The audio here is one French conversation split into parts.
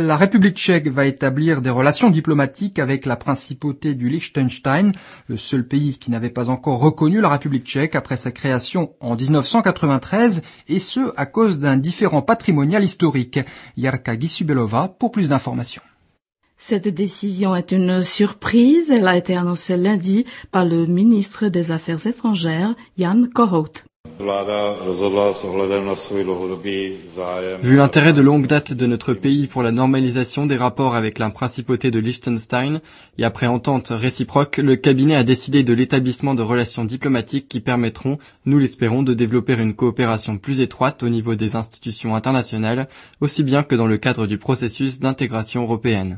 La République tchèque va établir des relations diplomatiques avec la principauté du Liechtenstein, le seul pays qui n'avait pas encore reconnu la République tchèque après sa création en 1993, et ce à cause d'un différend patrimonial historique. Jarka Gisubelova pour plus d'informations. Cette décision est une surprise. Elle a été annoncée lundi par le ministre des Affaires étrangères, Jan Kohout. Vu l'intérêt de longue date de notre pays pour la normalisation des rapports avec la principauté de Liechtenstein et après entente réciproque, le cabinet a décidé de l'établissement de relations diplomatiques qui permettront, nous l'espérons, de développer une coopération plus étroite au niveau des institutions internationales, aussi bien que dans le cadre du processus d'intégration européenne.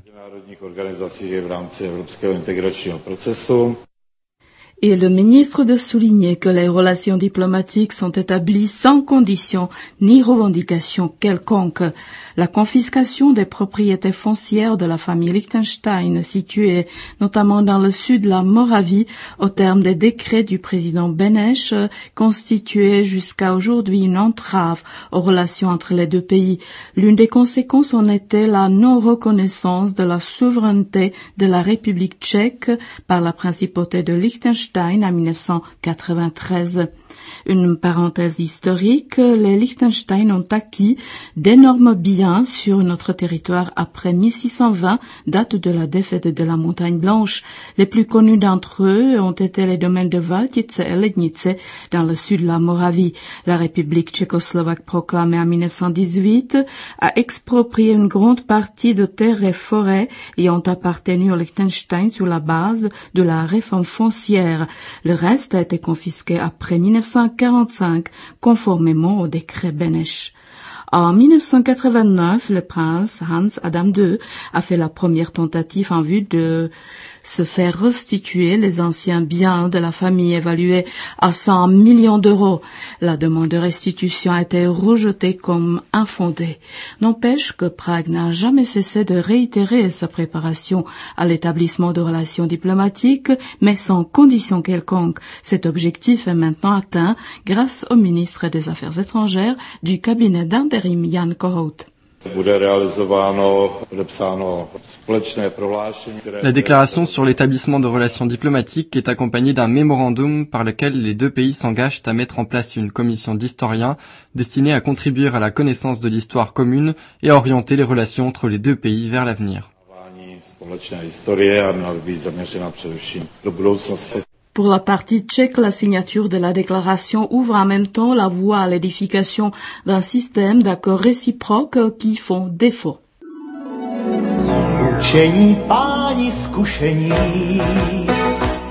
Et le ministre de souligner que les relations diplomatiques sont établies sans condition ni revendication quelconque. La confiscation des propriétés foncières de la famille Liechtenstein, située notamment dans le sud de la Moravie, au terme des décrets du président Beneš, constituait jusqu'à aujourd'hui une entrave aux relations entre les deux pays. L'une des conséquences en était la non-reconnaissance de la souveraineté de la République tchèque par la principauté de Liechtenstein en 1993. Une parenthèse historique, les Liechtenstein ont acquis d'énormes biens sur notre territoire après 1620, date de la défaite de la Montagne Blanche. Les plus connus d'entre eux ont été les domaines de Valtice et Lednice dans le sud de la Moravie. La République tchécoslovaque proclamée en 1918 a exproprié une grande partie de terres et forêts ayant appartenu au Liechtenstein sur la base de la réforme foncière. Le reste a été confisqué après 1945, conformément au décret Beneš. En 1989, le prince Hans Adam II a fait la première tentative en vue de se faire restituer les anciens biens de la famille évalués à 100 millions d'euros. La demande de restitution a été rejetée comme infondée. N'empêche que Prague n'a jamais cessé de réitérer sa préparation à l'établissement de relations diplomatiques, mais sans condition quelconque. Cet objectif est maintenant atteint grâce au ministre des Affaires étrangères du cabinet d'intérim Jan Kohout. La déclaration sur l'établissement de relations diplomatiques est accompagnée d'un mémorandum par lequel les deux pays s'engagent à mettre en place une commission d'historiens destinée à contribuer à la connaissance de l'histoire commune et à orienter les relations entre les deux pays vers l'avenir. Pour la partie tchèque, la signature de la déclaration ouvre en même temps la voie à l'édification d'un système d'accords réciproques qui font défaut. Učení páni zkušení